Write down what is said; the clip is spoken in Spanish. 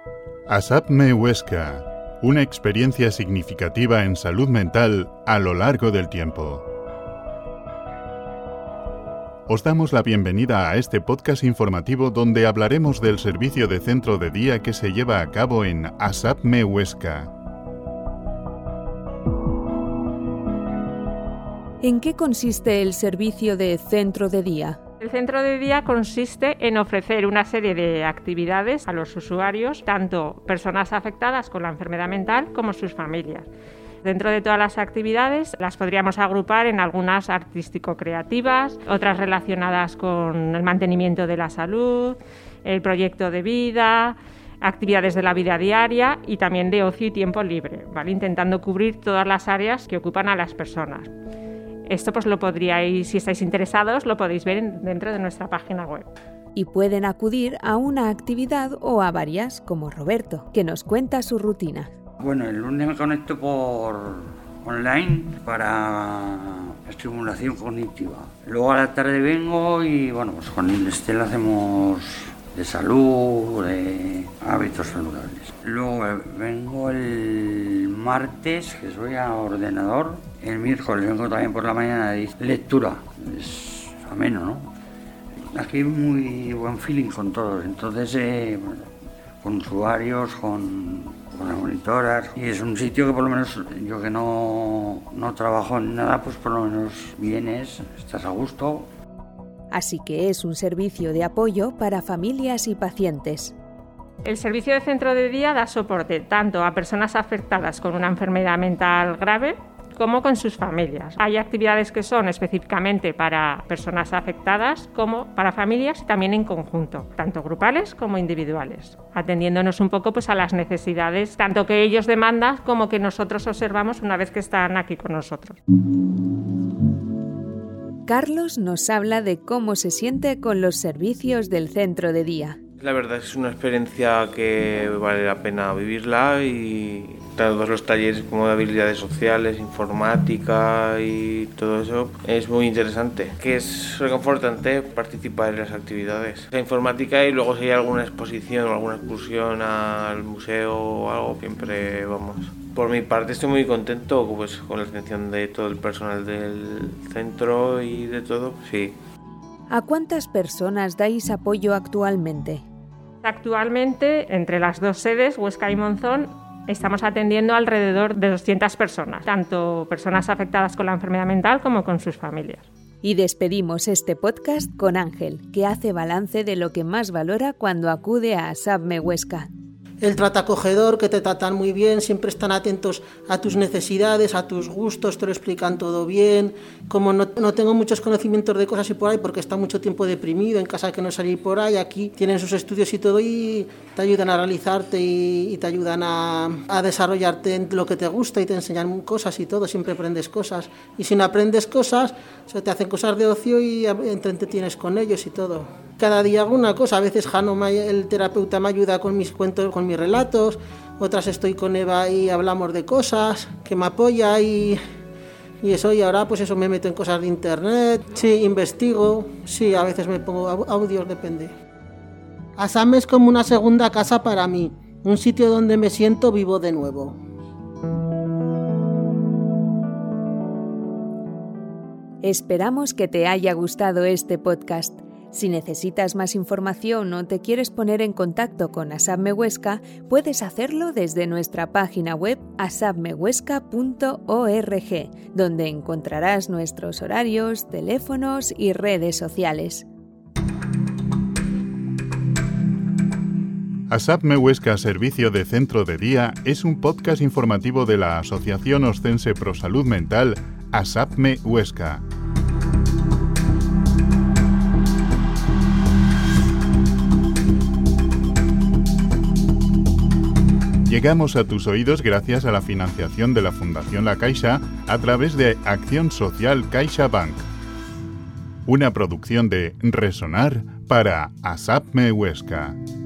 ASAPME Huesca, una experiencia significativa en salud mental a lo largo del tiempo. Os damos la bienvenida a este podcast informativo donde hablaremos del servicio de centro de día que se lleva a cabo en ASAPME Huesca. ¿En qué consiste el servicio de centro de día? El centro de día consiste en ofrecer una serie de actividades a los usuarios, tanto personas afectadas con la enfermedad mental como sus familias. Dentro de todas las actividades las podríamos agrupar en algunas artístico-creativas, otras relacionadas con el mantenimiento de la salud, el proyecto de vida, actividades de la vida diaria y también de ocio y tiempo libre, ¿vale? Intentando cubrir todas las áreas que ocupan a las personas. Esto pues lo podríais, si estáis interesados, lo podéis ver dentro de nuestra página web. Y pueden acudir a una actividad o a varias, como Roberto, que nos cuenta su rutina. Bueno, el lunes me conecto por online para estimulación cognitiva. Luego a la tarde vengo y bueno, pues con Estela hacemos de salud, de hábitos saludables. Luego vengo el martes, que soy a ordenador. El miércoles vengo también por la mañana de lectura. Es ameno, ¿no? Aquí hay muy buen feeling con todos. Entonces, con usuarios, con las monitoras. Y es un sitio que por lo menos yo que no trabajo en nada, pues por lo menos vienes, estás a gusto. Así que es un servicio de apoyo para familias y pacientes. El servicio de centro de día da soporte tanto a personas afectadas con una enfermedad mental grave como con sus familias. Hay actividades que son específicamente para personas afectadas como para familias y también en conjunto, tanto grupales como individuales, atendiéndonos un poco pues a las necesidades tanto que ellos demandan como que nosotros observamos una vez que están aquí con nosotros. Carlos nos habla de cómo se siente con los servicios del centro de día. La verdad es una experiencia que vale la pena vivirla y todos los talleres como de habilidades sociales, informática y todo eso es muy interesante. Que es reconfortante participar en las actividades. La informática y luego si hay alguna exposición o alguna excursión al museo o algo, siempre vamos. Por mi parte estoy muy contento pues, con la atención de todo el personal del centro y de todo, sí. ¿A cuántas personas dais apoyo actualmente? Actualmente, entre las dos sedes, Huesca y Monzón, estamos atendiendo alrededor de 200 personas, tanto personas afectadas con la enfermedad mental como con sus familias. Y despedimos este podcast con Ángel, que hace balance de lo que más valora cuando acude a ASAPME Huesca. El trataacogedor, que te tratan muy bien, siempre están atentos a tus necesidades, a tus gustos, te lo explican todo bien. Como no tengo muchos conocimientos de cosas y por ahí, porque está mucho tiempo deprimido en casa que no salí por ahí, aquí tienen sus estudios y todo y te ayudan a realizarte y te ayudan a desarrollarte en lo que te gusta y te enseñan cosas y todo, siempre aprendes cosas. Y si no aprendes cosas, se te hacen cosas de ocio y te entretienes con ellos y todo. Cada día hago una cosa, a veces Jano, el terapeuta, me ayuda con mis cuentos, con mis relatos, otras estoy con Eva y hablamos de cosas, que me apoya y eso, y ahora pues eso, me meto en cosas de internet, sí, investigo, sí, a veces me pongo audios, depende. ASAPME es como una segunda casa para mí, un sitio donde me siento vivo de nuevo. Esperamos que te haya gustado este podcast. Si necesitas más información o te quieres poner en contacto con ASAPME Huesca, puedes hacerlo desde nuestra página web asapmehuesca.org, donde encontrarás nuestros horarios, teléfonos y redes sociales. ASAPME Huesca Servicio de Centro de Día es un podcast informativo de la Asociación Oscense Pro Salud Mental ASAPME Huesca. Llegamos a tus oídos gracias a la financiación de la Fundación La Caixa a través de Acción Social CaixaBank. Una producción de Resonar para ASAPME Huesca.